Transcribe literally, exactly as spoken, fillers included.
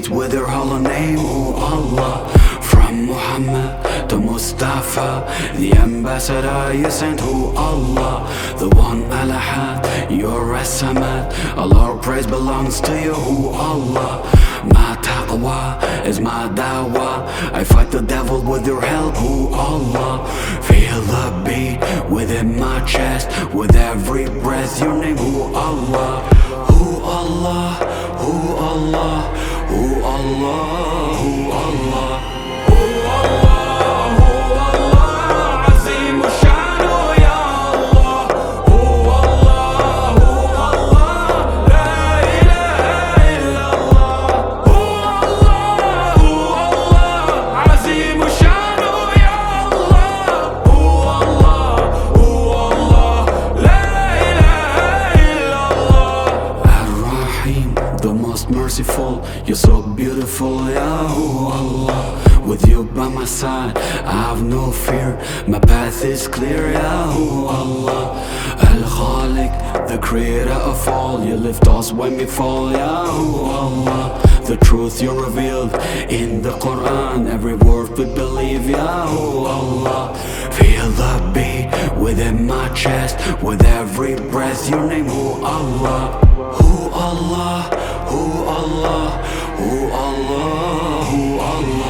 beat with your hollow name, oh Allah. From Muhammad to Mustafa, the ambassador you sent, oh Allah. The one Al-Ahad, you're As-Samad, all our praise belongs to you, oh Allah. My taqwa is my dawah, I fight the devil with your help, oh Allah. Feel the beat within my chest, with every breath your name, oh Allah. Oh Allah, oh Allah, oh Allah, oh Allah. The most merciful, you're so beautiful, Ya Allah. With you by my side, I have no fear, my path is clear, Ya Allah. Al-Khaliq, the creator of all, you lift us when we fall, Ya Allah. The truth you revealed in the Quran, every word we believe, Ya Allah. Feel the beat within my chest, with every breath your name, oh Allah. Oh Allah, oh Allah, oh Allah, oh Allah.